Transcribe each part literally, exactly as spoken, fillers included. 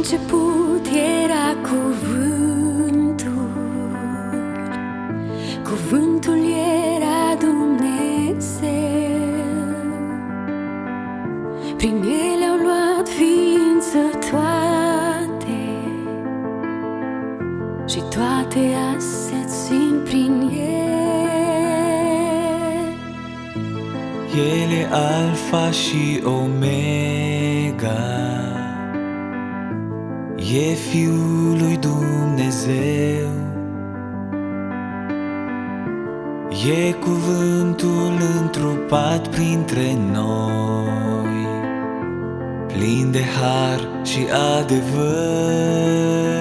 început era cuvântul, cuvântul era Dumnezeu. Prin el au luat ființă toate și toate astea țin prin el. El e Alfa și Omega, e Fiul lui Dumnezeu, e cuvântul întrupat printre noi, plin de har și adevăr.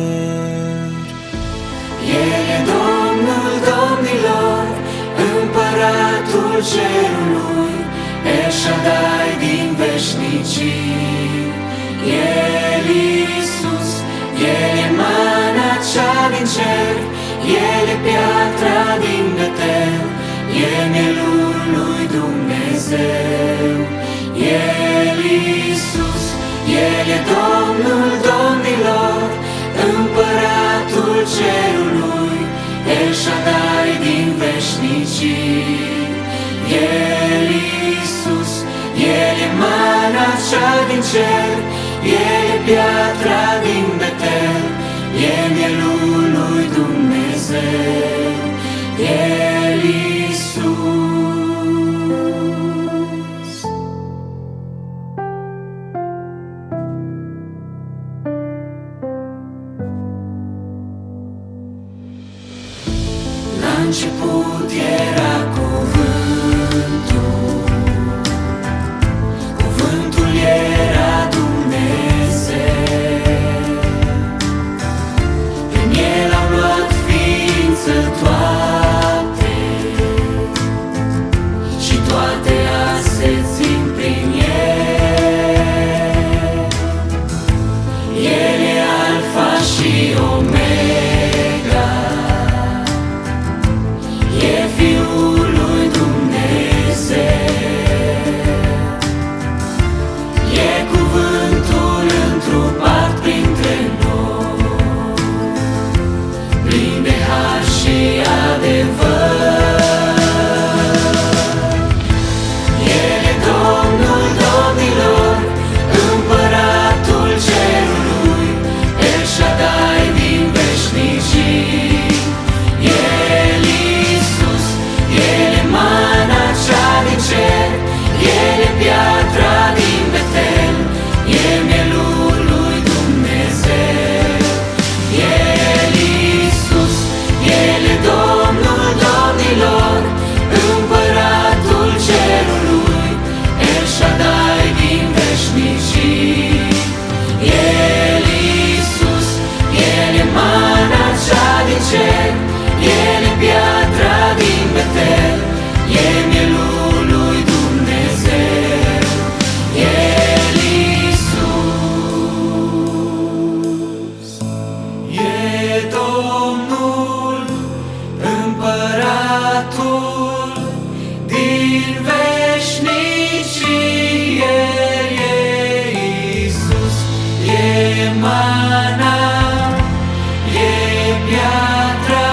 El e Domnul domnilor, Împăratul cerului, El Shaddai din veșnicii. El Iisus, El e mana cea din cer, El e piatra din Betel, e mielul lui Dumnezeu. El Iisus, El e Domnul domnilor, Împăratul cerului, El Shaddai din veșnicii. El Iisus, El e mana cea din cer, El e piatra din Betel, e mielul lui Dumnezeu. El Iisus. La început era cuvântul, cuvântul era Dumnezeu. Prin el au luat ființă toate și toate se țin prin el. El e Alfa și Omega, e Fiul lui Dumnezeu, e cuvântul întrupat printre noi, plin de har și adevăr. El e Domnul domnilor, Împăratul cerului, El Shaddai din veșnicii. El Iisus, El e mana cea din cer, El e piatra din Betel, e mielul lui Dumnezeu. El Iisus, El e Domnul domnilor, Împăratul cerului, El Shaddai din veșnicii. El Iisus, El e mana cea din cer, El e piatra din Betel, e mielul lui Dumnezeu. El Iisus e Domnul, Împăratul din veșnicii. El e Iisus, e mana, e piatra,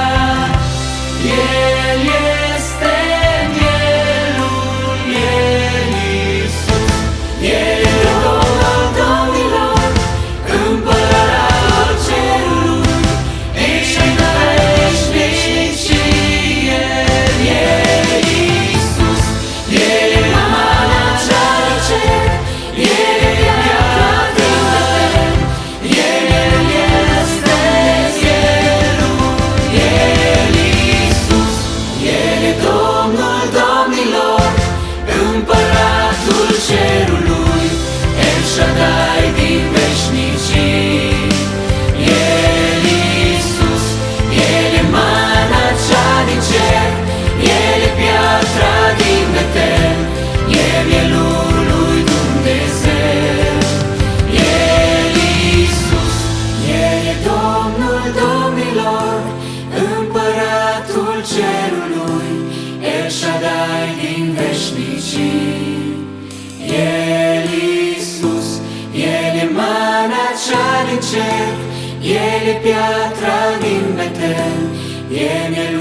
El este mielul. El Iisus, El e Domnul domnilor, Împăratul cerului, El Shaddai veșnicii. El e Iisus, El e mana cea din cer, El e piatra din Betel, El este mielul. El Iisus, El e Domnul domnilor, Împăratul cerului, El Shaddai din veșnicii. El Iisus, El e mana cea din cer, El e piatra din Betel, e mielul lui Dumnezeu. El Iisus, El e Domnul domnilor, Împăratul cerului, El Shaddai din veșnicii. El Iisus, El e mana cea El e piatra din Betel, El e